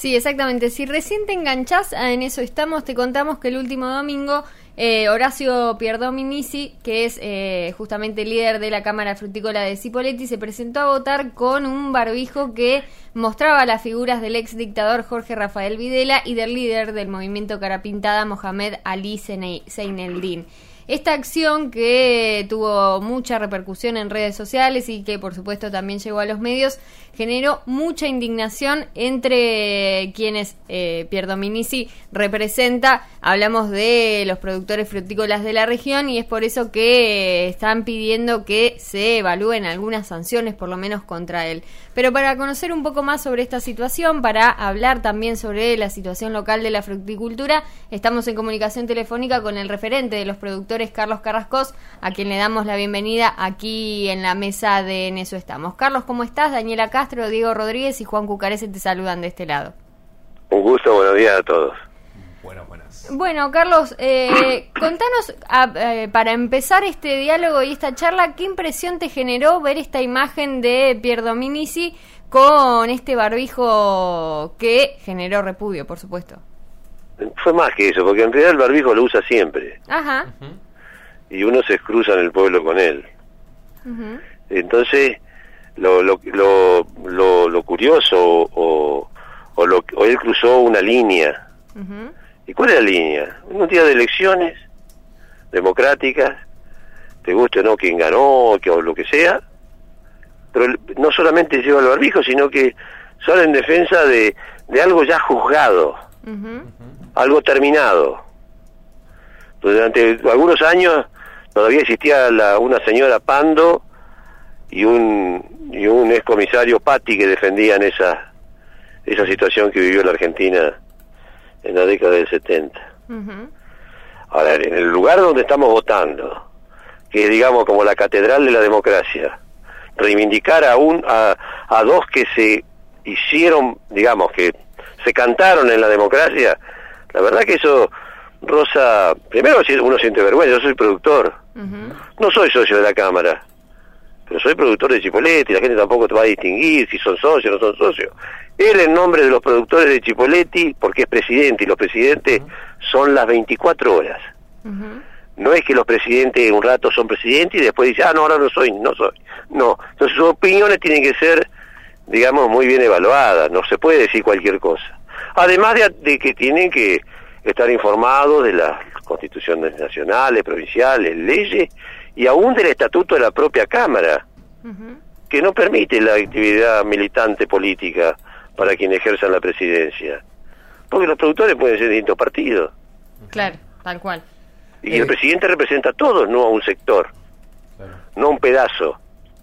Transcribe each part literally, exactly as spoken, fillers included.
Sí, exactamente. Si recién te enganchás, en eso estamos, te contamos que el último domingo eh, Horacio Pierdominici, que es eh, justamente líder de la Cámara Frutícola de Cipolletti, se presentó a votar con un barbijo que mostraba las figuras del ex dictador Jorge Rafael Videla y del líder del movimiento Cara Pintada, Mohamed Ali Zeineldin. Esta acción, que tuvo mucha repercusión en redes sociales y que por supuesto también llegó a los medios, generó mucha indignación entre quienes eh, Pierdominici representa. Hablamos de los productores frutícolas de la región y es por eso que están pidiendo que se evalúen algunas sanciones, por lo menos contra él. Pero para conocer un poco más sobre esta situación, para hablar también sobre la situación local de la fruticultura, estamos en comunicación telefónica con el referente de los productores, Carlos Carrascós, a quien le damos la bienvenida aquí en la mesa de En Eso Estamos. Carlos, ¿cómo estás? Daniela Castro, Diego Rodríguez y Juan Cucarese te saludan de este lado. Un gusto, buenos días a todos. Bueno, buenas. Bueno, Carlos, eh, contanos, a, eh, para empezar este diálogo y esta charla, ¿qué impresión te generó ver esta imagen de Pierdominici con este barbijo que generó repudio, por supuesto? Fue más que eso, porque en realidad el barbijo lo usa siempre. Ajá. Uh-huh. Y uno se cruza en el pueblo con él. Uh-huh. Entonces, lo lo lo lo, lo curioso o, o, lo, o él cruzó una línea. Uh-huh. ¿Y cuál es la línea? Un día de elecciones democráticas, te guste o no quien ganó, que, o lo que sea, pero no solamente lleva el barbijo, sino que sale en defensa de, de algo ya juzgado, uh-huh. algo terminado. Durante algunos años todavía existía la, una señora Pando y un y un excomisario Patti que defendían esa esa situación que vivió la Argentina en la década del setenta. Uh-huh. Ahora, en el lugar donde estamos votando, que es, digamos, como la catedral de la democracia, reivindicar a un a, a dos que se hicieron, digamos, que se cantaron en la democracia, la verdad que eso roza, primero uno siente vergüenza. Yo soy productor, uh-huh. no soy socio de la Cámara, pero soy productor de Cipolletti, la gente tampoco te va a distinguir si son socios o no son socios. Él, en nombre de los productores de Cipolletti, porque es presidente, y los presidentes uh-huh. son las veinticuatro horas. Uh-huh. No es que los presidentes un rato son presidentes y después dicen, ah, no, ahora no soy, no soy. No, entonces sus opiniones tienen que ser, digamos, muy bien evaluadas, no se puede decir cualquier cosa. Además de, de que tienen que estar informados de las constituciones nacionales, provinciales, leyes, y aún del estatuto de la propia Cámara, uh-huh. que no permite la actividad militante política para quien ejerza la presidencia. Porque los productores pueden ser de distintos partidos. Claro, tal cual. Y eh. el presidente representa a todos, no a un sector, claro. no a un pedazo.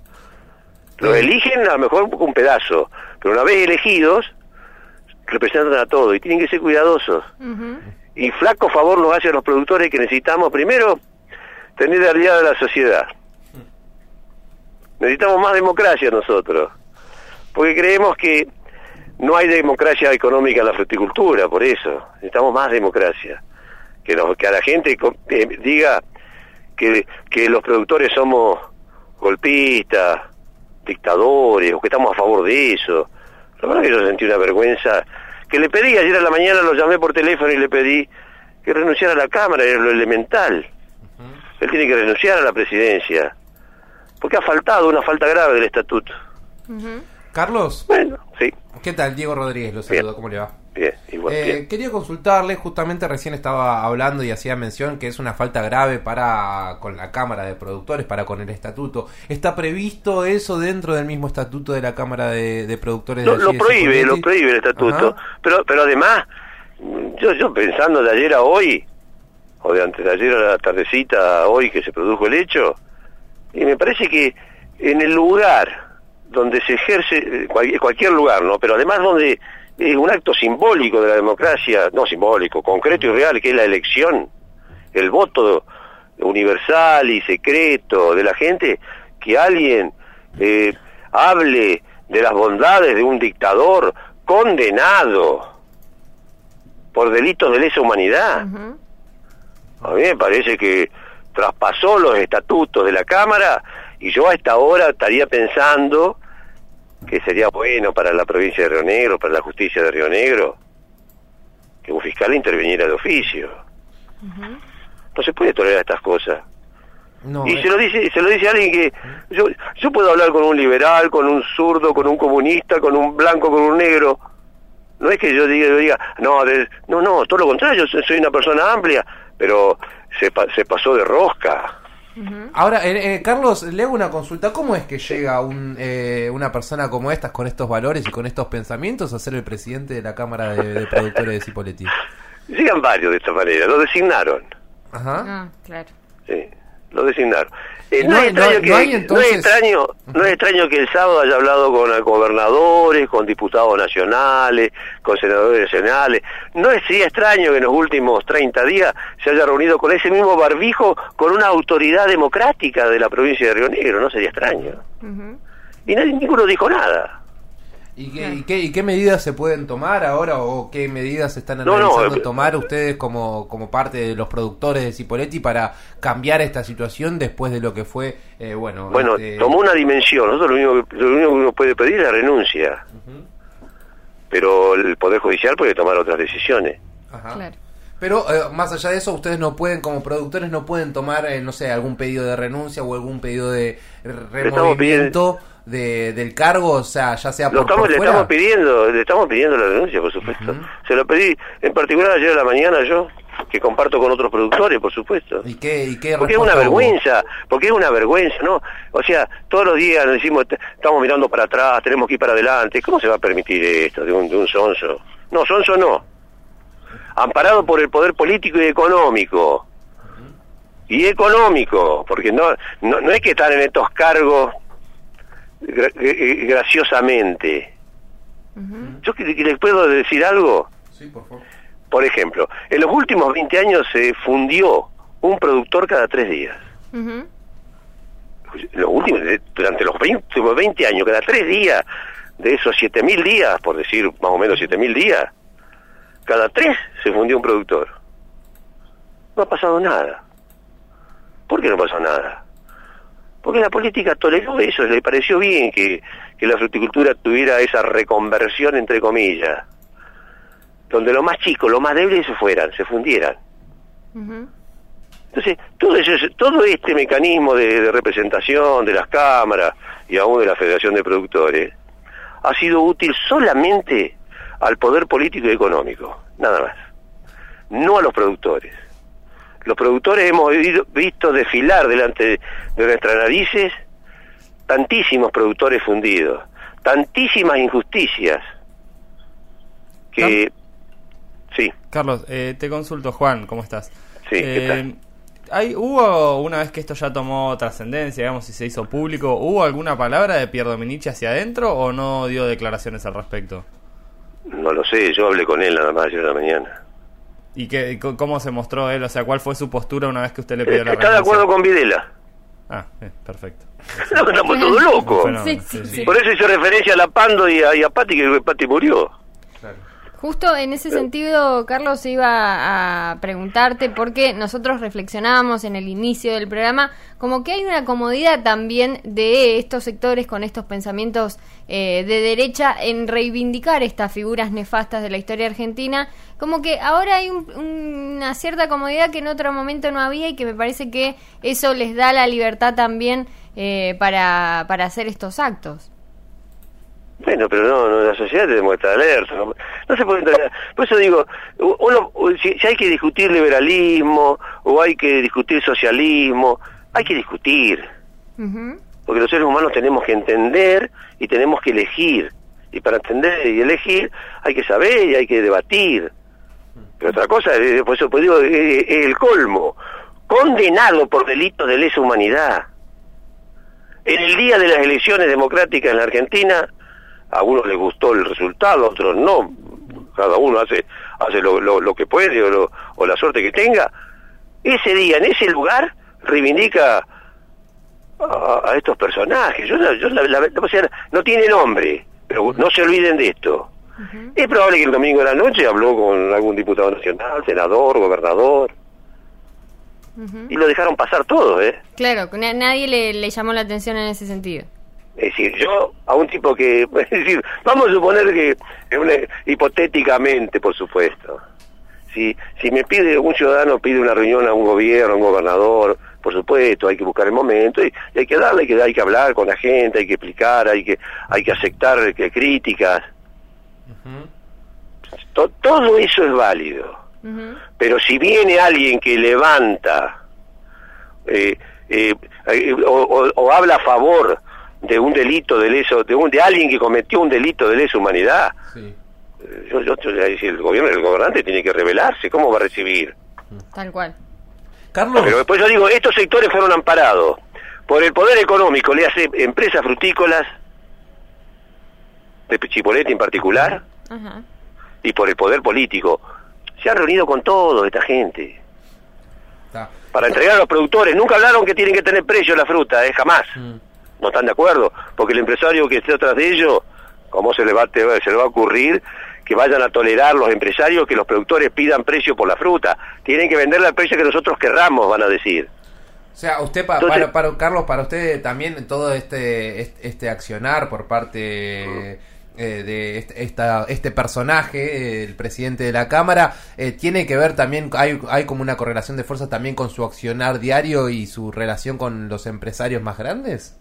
Los eh. eligen a lo mejor un pedazo, pero una vez elegidos, representan a todos y tienen que ser cuidadosos. Uh-huh. Y flaco favor nos hace a los productores que necesitamos, primero, tener aliada a la sociedad. Necesitamos más democracia nosotros, porque creemos que no hay democracia económica en la fruticultura, por eso necesitamos más democracia, que, nos, que a la gente eh, diga que, que los productores somos golpistas, dictadores, o que estamos a favor de eso. La verdad que yo sentí una vergüenza, que le pedí, ayer a la mañana lo llamé por teléfono y le pedí que renunciara a la Cámara, era lo elemental. Uh-huh. Él tiene que renunciar a la presidencia, porque ha faltado una falta grave del estatuto. Uh-huh. Carlos. Bueno, sí. ¿Qué tal? Diego Rodríguez, lo saludo, ¿cómo le va? Bien, igual. Eh, bien. Quería consultarle, justamente recién estaba hablando y hacía mención que es una falta grave para con la Cámara de Productores, para con el estatuto. ¿Está previsto eso dentro del mismo estatuto de la Cámara de, de Productores? Lo, de lo prohíbe, lo prohíbe el estatuto. Pero pero además, yo yo pensando de ayer a hoy, o de antes de ayer a la tardecita a hoy que se produjo el hecho, y me parece que en el lugar donde se ejerce, cualquier, cualquier lugar, ¿no? Pero además donde es un acto simbólico de la democracia, no simbólico, concreto y real, que es la elección, el voto universal y secreto de la gente, que alguien eh, hable de las bondades de un dictador condenado por delitos de lesa humanidad. Uh-huh. A mí me parece que traspasó los estatutos de la Cámara, y yo a esta hora estaría pensando que sería bueno para la provincia de Río Negro, para la justicia de Río Negro, que un fiscal interviniera de oficio. Uh-huh. No se puede tolerar estas cosas. No, y eh. se lo dice se lo dice alguien que yo yo puedo hablar con un liberal, con un zurdo, con un comunista, con un blanco, con un negro. No es que yo diga, yo diga no, de, no, no, todo lo contrario, yo soy una persona amplia, pero se, se pasó de rosca. Uh-huh. Ahora, eh, eh, Carlos, le hago una consulta. ¿Cómo es que llega un, eh, una persona como estas, con estos valores y con estos pensamientos, a ser el presidente de la Cámara de, de Productores de Cipolletti? Llegan varios de esta manera, lo designaron. Ajá. Ah, claro. Sí, lo designaron. Eh, no, no, es extraño no, que, no, hay entonces... no, es extraño, no es extraño que el sábado haya hablado con gobernadores, con diputados nacionales, con senadores nacionales. No sería extraño que en los últimos treinta días se haya reunido con ese mismo barbijo con una autoridad democrática de la provincia de Río Negro. No sería extraño. Uh-huh. Y nadie, ninguno dijo nada. ¿Y qué, y, qué, ¿Y qué medidas se pueden tomar ahora o qué medidas están analizando no, no, tomar ustedes como, como parte de los productores de Cipolletti para cambiar esta situación después de lo que fue, eh, bueno... Bueno, este... tomó una dimensión. Nosotros lo único, que, lo único que uno puede pedir es la renuncia. Uh-huh. Pero el Poder Judicial puede tomar otras decisiones. Ajá. Claro. Pero eh, más allá de eso, ustedes no pueden, como productores, no pueden tomar, eh, no sé, algún pedido de renuncia o algún pedido de removimiento de, del cargo, o sea, ya sea lo por, estamos, por le fuera. estamos pidiendo, le estamos pidiendo la renuncia, por supuesto. Uh-huh. Se lo pedí, en particular ayer a la mañana yo, que comparto con otros productores, por supuesto. ¿Y qué, y qué porque es una vergüenza, porque es una vergüenza, ¿no? O sea, todos los días nos decimos, estamos mirando para atrás, tenemos que ir para adelante. ¿Cómo se va a permitir esto de un, de un sonso? No, sonso no. Amparado por el poder político y económico. Uh-huh. Y económico, porque no, no, no es que están en estos cargos gra- graciosamente. Uh-huh. Yo que, que les puedo decir algo. Sí, por favor. Por ejemplo, en los últimos veinte años se fundió un productor cada tres días. Uh-huh. Los últimos, durante los últimos veinte años, cada tres días, de esos siete mil días, por decir más o menos siete mil días, cada tres se fundió un productor. No ha pasado nada. ¿Por qué no pasó nada? Porque la política toleró eso, le pareció bien que, que la fruticultura tuviera esa reconversión, entre comillas, donde los más chicos, los más débiles se fueran, se fundieran. Uh-huh. Entonces, todo, eso, todo este mecanismo de, de representación de las cámaras y aún de la Federación de Productores ha sido útil solamente al poder político y económico, nada más. No a los productores. Los productores hemos visto desfilar delante de nuestras narices tantísimos productores fundidos, tantísimas injusticias que... Sí. Carlos, eh, te consulto, Juan, ¿cómo estás? Sí, eh, ¿qué tal? ¿Hay, ¿Hubo, una vez que esto ya tomó trascendencia, digamos, y se hizo público, hubo alguna palabra de Pier Dominici hacia adentro o no dio declaraciones al respecto? No lo sé, yo hablé con él nada más ayer de la mañana. ¿Y qué, cómo se mostró él? O sea, ¿cuál fue su postura una vez que usted le pidió eh, la renuncia? Está de acuerdo con Videla. Ah, eh, perfecto. No, estamos todos locos. Bueno, sí, sí, sí. Por eso hizo referencia a la Pando y a, y a Pati, que Pati murió. Claro. Justo en ese sentido, Carlos, iba a preguntarte, porque nosotros reflexionábamos en el inicio del programa, como que hay una comodidad también de estos sectores con estos pensamientos eh, de derecha en reivindicar estas figuras nefastas de la historia argentina, como que ahora hay un, una cierta comodidad que en otro momento no había y que me parece que eso les da la libertad también eh, para, para hacer estos actos. Bueno, pero no, no, la sociedad tenemos que estar alerta, no, no se puede entrar. Por eso digo, uno, si, si hay que discutir liberalismo o hay que discutir socialismo, hay que discutir. Uh-huh. Porque los seres humanos tenemos que entender y tenemos que elegir. Y para entender y elegir hay que saber y hay que debatir. Pero otra cosa, por eso pues digo, es el colmo. Condenado por delitos de lesa humanidad. En el día de las elecciones democráticas en la Argentina, a unos les gustó el resultado, a otros no. Cada uno hace hace lo, lo, lo que puede o, lo, o la suerte que tenga. Ese día, en ese lugar, reivindica a, a estos personajes. Yo, yo la, la, o sea, no tiene nombre, pero no se olviden de esto. Uh-huh. Es probable que el domingo de la noche habló con algún diputado nacional, senador, gobernador. Uh-huh. Y lo dejaron pasar todo, ¿eh? Claro, nadie le, le llamó la atención en ese sentido. Es decir, yo a un tipo que, es decir, vamos a suponer que, una, hipotéticamente, por supuesto, si si me pide un ciudadano, pide una reunión a un gobierno, a un gobernador, por supuesto, hay que buscar el momento y, y hay que darle, hay que, hay que hablar con la gente, hay que explicar, hay que hay que aceptar que, críticas. Uh-huh. To, todo eso es válido. Uh-huh. Pero si viene alguien que levanta eh, eh, eh, o, o, o habla a favor de un delito de lesa, de un de alguien que cometió un delito de lesa humanidad, sí. yo, yo, yo decir, el gobierno, el gobernante tiene que rebelarse. ¿Cómo va a recibir? Tal cual. Carlos. Pero después yo digo, estos sectores fueron amparados por el poder económico, le hace empresas frutícolas de Chipoleti en particular, uh-huh. y por el poder político. Se han reunido con todos esta gente ah. para entregar a los productores. Nunca hablaron que tienen que tener precio la fruta, eh, jamás. Mm. No están de acuerdo, porque el empresario que esté atrás de ellos, ¿cómo se le va, te, se le va a ocurrir que vayan a tolerar los empresarios que los productores pidan precio por la fruta? Tienen que venderle al precio que nosotros querramos, van a decir. O sea, usted, pa, Entonces, para, para, Carlos, para usted también todo este este, este accionar por parte mm. eh, de este, esta, este personaje, el presidente de la Cámara, eh, tiene que ver también, hay, hay como una correlación de fuerzas también con su accionar diario y su relación con los empresarios más grandes.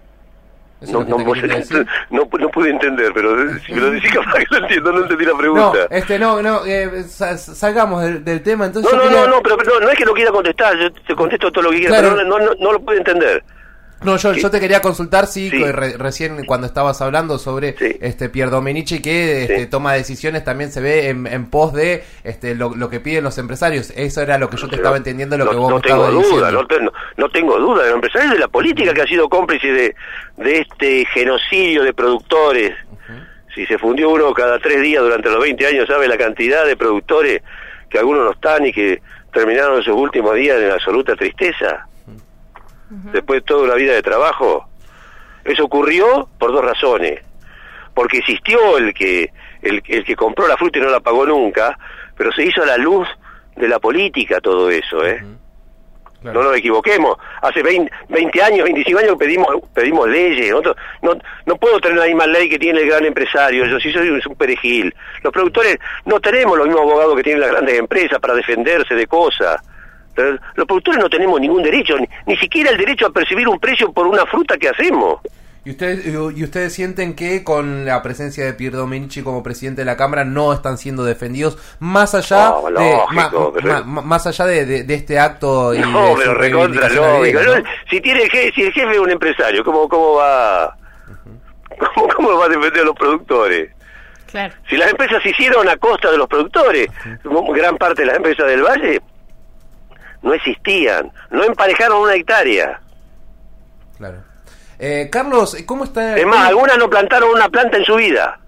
No, no, no, no, no pude entender, pero si me lo decís capaz que lo entiendo, no entendí la pregunta. No, este, no, no, eh, salgamos del, del tema, entonces... No, no, quería... no, no, pero, pero no es que lo quiera contestar, yo te contesto todo lo que quiera, claro. pero no, no, no, no lo pude entender. No, yo, yo te quería consultar, sí, sí. Re, recién cuando estabas hablando sobre sí. este Pier Dominici, que este, sí. toma decisiones también se ve en, en pos de este lo, lo que piden los empresarios. Eso era lo que yo te no, estaba entendiendo, lo no, que vos no me estabas duda, diciendo. No tengo duda, no tengo duda, de los empresarios de la política que ha sido cómplice de, de este genocidio de productores. Uh-huh. Si se fundió uno cada tres días durante los veinte años, ¿sabe la cantidad de productores que algunos no están y que terminaron sus últimos días en absoluta tristeza? Uh-huh. Después de toda una vida de trabajo. Eso ocurrió por dos razones: porque existió el que el, el que compró la fruta y no la pagó nunca, pero se hizo a la luz de la política todo eso, ¿eh? Uh-huh. Claro. No nos equivoquemos. Hace veinte, veinte años, veinticinco años pedimos pedimos leyes. Nosotros, no no puedo tener la misma ley que tiene el gran empresario. Yo sí soy un, un perejil. Los productores no tenemos los mismos abogados que tienen las grandes empresas para defenderse de cosas. Los productores no tenemos ningún derecho, ni, ni siquiera el derecho a percibir un precio por una fruta que hacemos. ¿Y ustedes, y ustedes sienten que con la presencia de Pier Dominici como presidente de la Cámara no están siendo defendidos más allá no, de lógico, ma, pero... ma, más allá de, de, de este acto? Y no, pero recontra lógico. ¿No? Si tiene el jefe, si el jefe es un empresario, ¿cómo cómo va uh-huh. cómo, cómo va a defender a los productores? Claro. Si las empresas se hicieron a costa de los productores, uh-huh. gran parte de las empresas del Valle no existían, no emparejaron una hectárea. Claro. Eh, Carlos, ¿cómo está? Es más, algunas no plantaron una planta en su vida.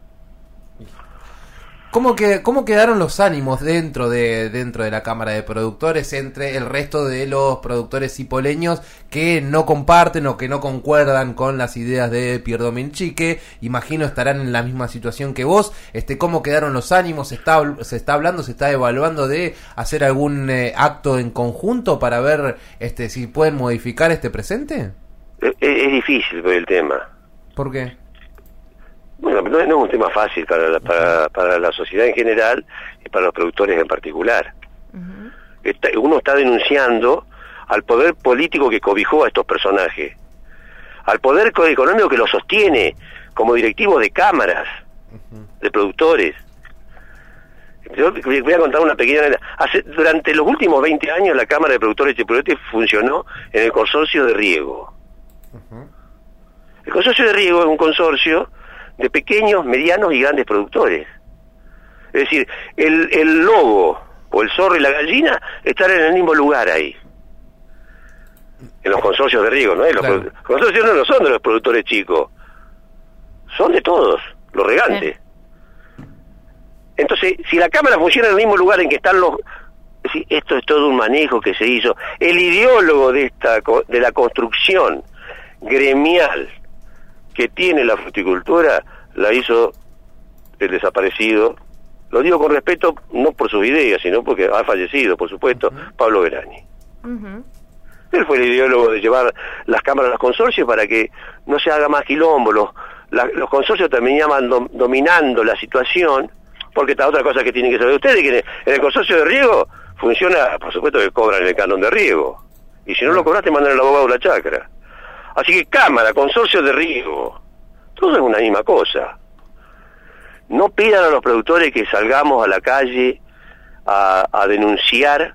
¿Cómo que cómo quedaron los ánimos dentro de dentro de la Cámara de Productores entre el resto de los productores cipoleños que no comparten o que no concuerdan con las ideas de Pier Dominici, que imagino estarán en la misma situación que vos? Este, ¿cómo quedaron los ánimos? ¿Se está se está hablando, se está evaluando de hacer algún eh, acto en conjunto para ver este si pueden modificar este presente? Es, es difícil por el tema. ¿Por qué? Bueno, no, no es un tema fácil para la, para, para la sociedad en general y para los productores en particular. Uh-huh. Está, uno está denunciando al poder político que cobijó a estos personajes, al poder económico que los sostiene como directivos de cámaras, uh-huh. de productores. Yo voy a contar una pequeña... Hace, durante los últimos veinte años la Cámara de Productores de Chipoleti funcionó en el consorcio de riego. Uh-huh. El consorcio de riego es un consorcio de pequeños, medianos y grandes productores. Es decir, el, el lobo o el zorro y la gallina están en el mismo lugar ahí. En los consorcios de riego, ¿no? Los claro. consorcios no son de los productores chicos, son de todos, los regantes. Sí. Entonces, si la Cámara funciona en el mismo lugar en que están los... Sí, esto es todo un manejo que se hizo. El ideólogo de esta de la construcción gremial que tiene la fruticultura la hizo el desaparecido, lo digo con respeto no por sus ideas, sino porque ha fallecido, por supuesto, uh-huh. Pablo Verani. Uh-huh. Él fue el ideólogo de llevar las cámaras a los consorcios para que no se haga más quilombo. Los, la, los consorcios terminaban dom, dominando la situación, porque esta otra cosa que tienen que saber ustedes, que en el consorcio de riego funciona, por supuesto que cobran el canon de riego, y si no lo cobraste mandan al abogado de la chacra. Así que cámara, consorcio de riego, todo es una misma cosa. No pidan a los productores que salgamos a la calle a, a denunciar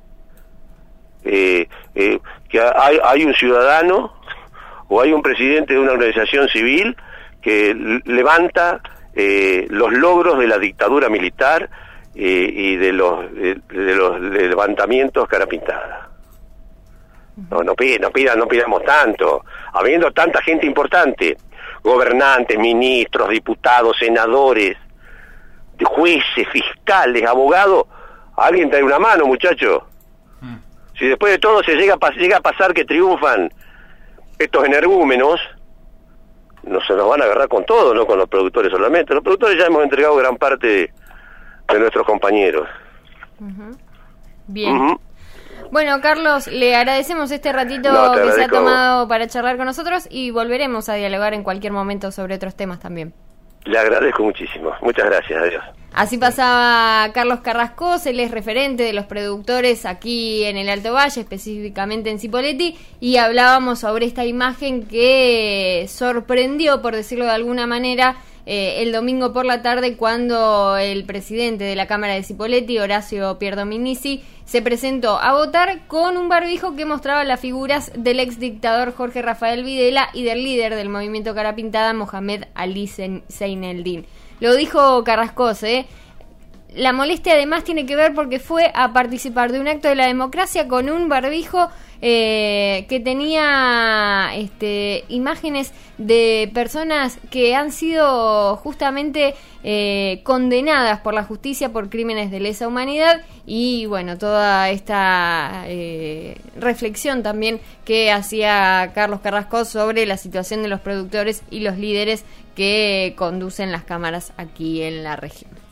eh, eh, que hay, hay un ciudadano o hay un presidente de una organización civil que levanta eh, los logros de la dictadura militar eh, y de los, de, de los levantamientos cara pintada. No, no pidan, no pidan, no pidamos tanto. Habiendo tanta gente importante, gobernantes, ministros, diputados, senadores, jueces, fiscales, abogados, alguien trae una mano, muchachos. Mm. Si después de todo se llega a, llega a pasar que triunfan estos energúmenos, no se nos van a agarrar con todo, no con los productores solamente. Los productores ya hemos entregado gran parte de, de nuestros compañeros. Uh-huh. Bien. Uh-huh. Bueno, Carlos, le agradecemos este ratito no, que se ha tomado para charlar con nosotros y volveremos a dialogar en cualquier momento sobre otros temas también. Le agradezco muchísimo. Muchas gracias. Adiós. Así pasaba Carlos Carrascós, él es referente de los productores aquí en el Alto Valle, específicamente en Cipolletti, y hablábamos sobre esta imagen que sorprendió, por decirlo de alguna manera, eh, el domingo por la tarde cuando el presidente de la Cámara de Cipolletti, Horacio Pierdominici, se presentó a votar con un barbijo que mostraba las figuras del ex dictador Jorge Rafael Videla y del líder del movimiento Cara Pintada, Mohamed Ali Zeineldin. Lo dijo Carrascós, ¿eh? La molestia además tiene que ver porque fue a participar de un acto de la democracia con un barbijo eh, que tenía este, imágenes de personas que han sido justamente eh, condenadas por la justicia por crímenes de lesa humanidad y bueno, toda esta eh, reflexión también que hacía Carlos Carrascós sobre la situación de los productores y los líderes que conducen las cámaras aquí en la región.